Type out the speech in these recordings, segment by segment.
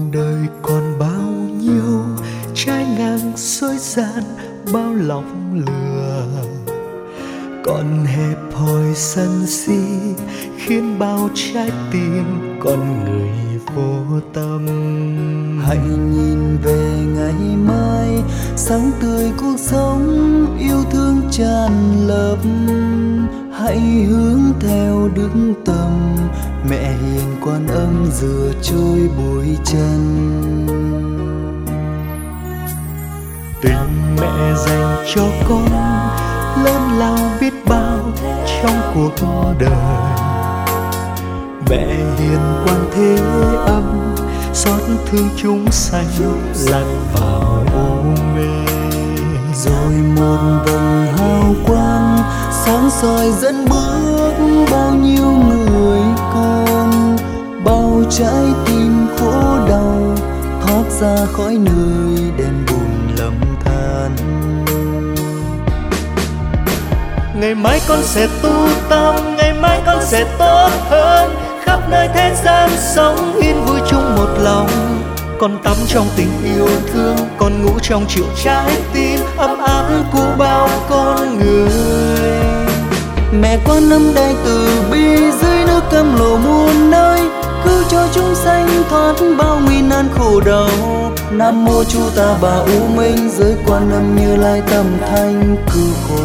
đời còn bao nhiêu trái ngang dối gian, bao lòng lừa, còn hẹp hòi sân si khiến bao trái tim con người vô tâm. Hãy nhìn về ngày mai, sáng tươi cuộc sống, yêu thương tràn lấp. Hãy hướng theo đức tâm, mẹ hiền Quan Âm rửa trôi bụi chân. Tình mẹ dành cho con lớn lao biết bao trong cuộc đời. Mẹ hiền Quan Thế Âm xót thương chúng sanh lạc vào ô mê. Rồi một vầng hào quang sáng soi dẫn bước bao nhiêu người con, bao trái tim khổ đau thoát ra khỏi nơi đen bùn lầm than. Ngày mai con sẽ tu tâm, ngày mai con sẽ tốt hơn, khắp nơi thế gian sống yên vui chung một lòng. Con tắm trong tình yêu thương, con ngủ trong triệu trái tim ấm áp của bao con người. Mẹ Quan Âm đại từ bi dưới nước cam lồ muôn nơi, cứu cho chúng sanh thoát bao nguy nan khổ đau. Nam mô Chu Ta Bà U Minh, dưới Quan Âm Như Lai tâm thanh cứu khổ.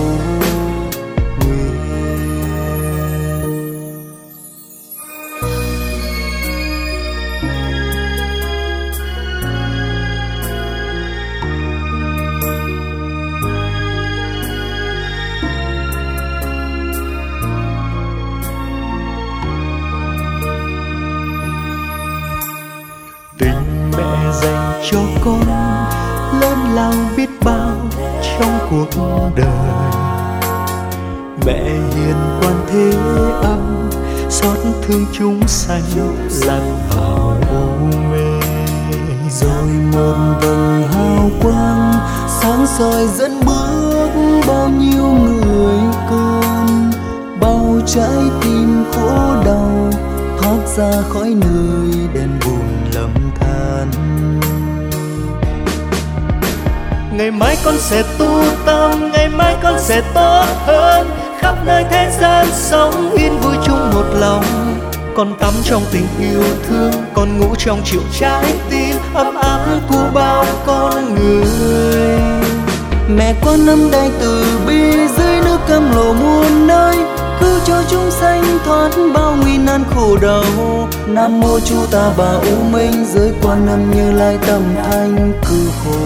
Tình mẹ dành cho con lớn lao biết bao trong cuộc đời. Mẹ hiền Quan Thế Âm xót thương chúng sanh lạc vào ô mê. Rồi một vầng hào quang sáng soi dẫn bước bao nhiêu người con, bao trái tim khổ đau thoát ra khỏi nơi đen bùn lầm than. Ngày mai con sẽ tu tâm, ngày mai con sẽ tốt hơn, khắp nơi thế gian sống yên vui chung một lòng. Con tắm trong tình yêu thương, con ngủ trong triệu trái tim ấm áp của bao con người. Mẹ Quan Âm đại từ bi dưới nước cam lồ muôn nơi, cứu cho chúng sanh thoát bao nguy nan khổ đau. Nam mô Chu Ta Bà U Minh, dưới Quan Âm Như Lai tâm thanh cứu khổ.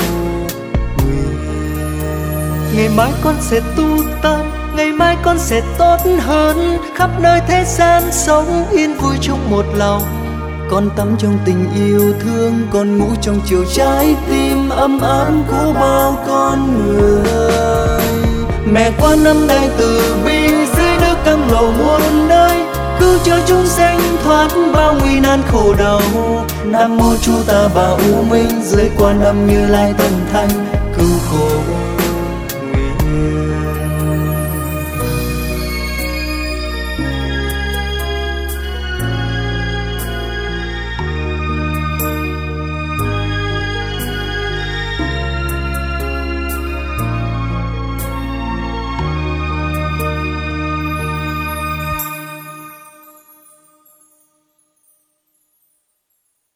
Ngày mai con sẽ tu tâm, ngày mai con sẽ tốt hơn, khắp nơi thế gian sống yên vui chung một lòng. Con tắm trong tình yêu thương, con ngủ trong chiều trái tim ấm áp của bao con người. Mẹ Quan Âm đại từ bi dưới nước cam lồ muôn nơi, cứu cho chúng sanh thoát bao nguy nan khổ đau. Nam mô Chu Ta Bà U Minh, dưới Quan Âm Như Lai tâm thanh